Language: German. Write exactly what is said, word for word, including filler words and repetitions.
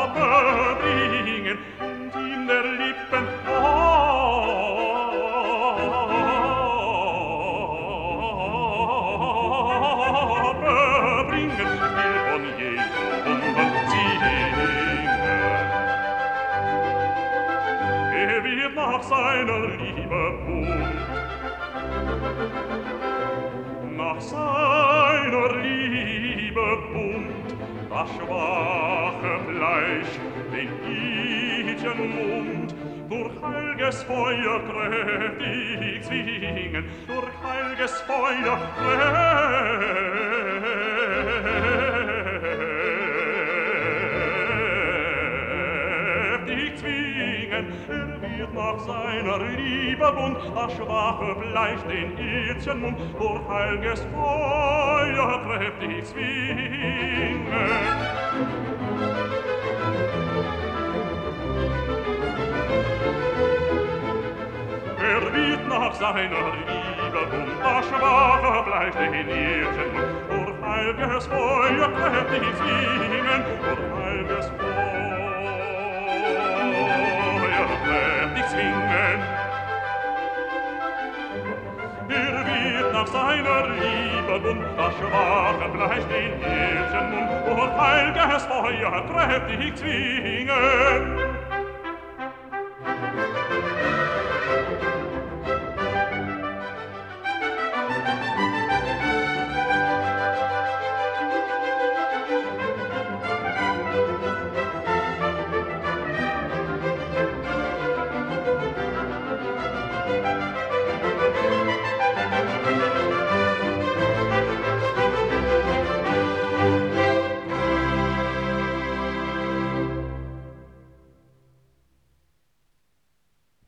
bringen und ihm der Lippen bringen will von jedem singen. Er wird nach seiner Liebe bunt, nach seiner Liebe bunt, das schwache Fleisch, den idchen Mund, durch heilges Feuer kräftig zwingen, durch heilges Feuer kräftig zwingen. Er wird nach seiner Liebe bunt, das schwache Fleisch, den idchen Mund, durch heilges Feuer kräftig zwingen. Er wird nach seiner Liebe bunt, das schwache Fleisch, den idchen Mund, durch heilges Feuer kräftig zwingen, durch heilges Feuer kräftig zwingen. Er wird nach seiner Liebe bunt, das schwache Fleisch, den idchen Mund, durch heilges Feuer kräftig zwingen.